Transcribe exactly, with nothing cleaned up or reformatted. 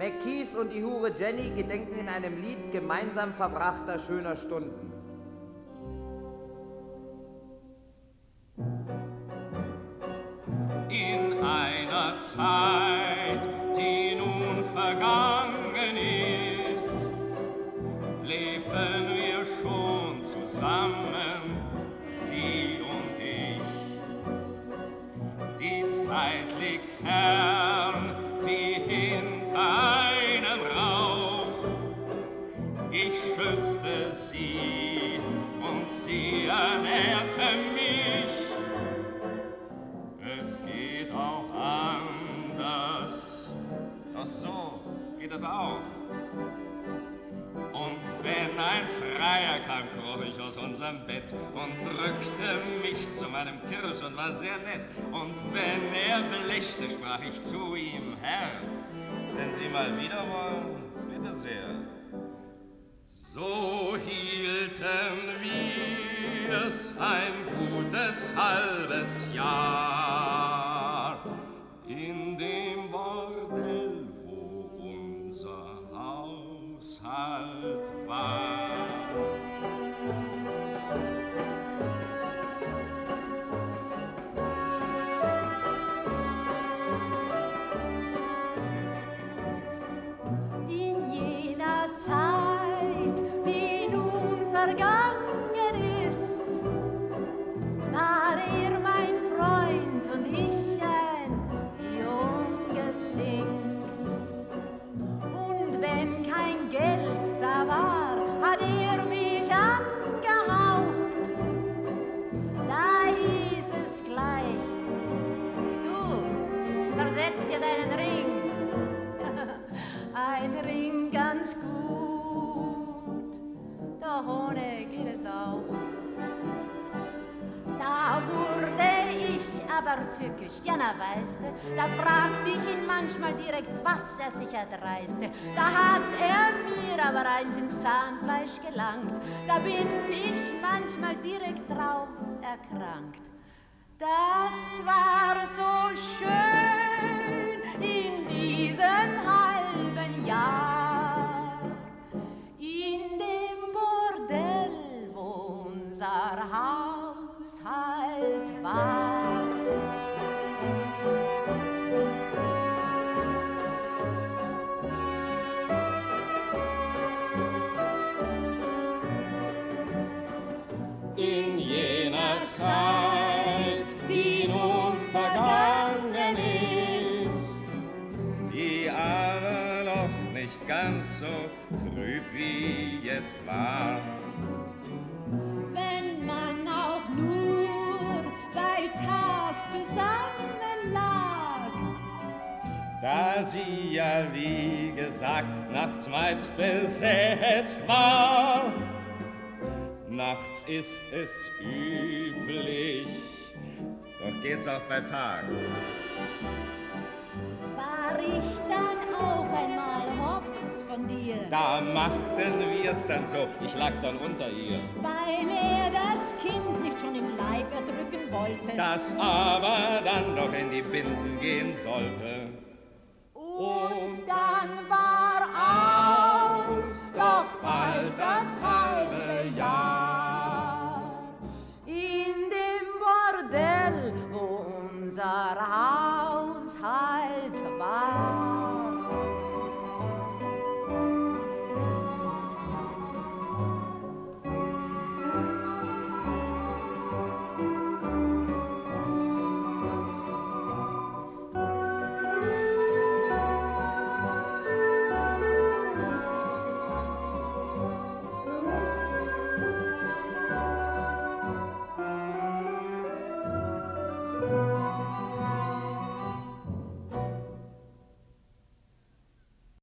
McKees und die Hure Jenny gedenken in einem Lied gemeinsam verbrachter schöner Stunden. In einer Zeit, die nun vergangen ist, lebten wir schon zusammen, sie und ich. Die Zeit liegt fern wie hinter einem Rauch. Ich schützte sie und sie ernährte mich. Es geht auch anders. Ach so, geht es auch. Und wenn ein Freier kam, kroch ich aus unserem Bett und drückte mich zu meinem Kirsch und war sehr nett. Und wenn er belechte, sprach ich zu ihm: Herr, wenn Sie mal wieder wollen, bitte sehr. So hielten wir's ein gutes halbes Jahr in dem Bordell, wo unser Haushalt war. In jener Zeit, die nun vergangen ist, war er mein Freund und ich ein junges Ding. Und wenn kein Geld da war, hat er mich angehaucht. Da hieß es gleich: Du, versetz dir deinen Ring. Ein Ring ganz gut, da ohne geht es auch. Da wurde ich aber tückisch, ja na weißte, da fragte ich ihn manchmal direkt, was er sich erdreiste. Da hat er mir aber eins ins Zahnfleisch gelangt, da bin ich manchmal direkt drauf erkrankt. Das war so schön in diesem halben Jahr, in dem Bordell, wo unser Haushalt war. In jener Zeit, die nun vergangen ist, die aber noch nicht ganz so trüb wie jetzt war. Wenn man auch nur bei Tag zusammen lag, Da sie ja, wie gesagt, nachts meist besetzt war. Nachts ist es üblich, doch geht's auch bei Tag. war ich dann auch einmal hops von dir, Da machten wir's dann so, ich lag dann unter ihr. weil er das Kind nicht schon im Leib erdrücken wollte. Das aber dann doch in die Binsen gehen sollte. Und dann war aus, doch bald das halbe Jahr in dem Bordell, wo unser Haus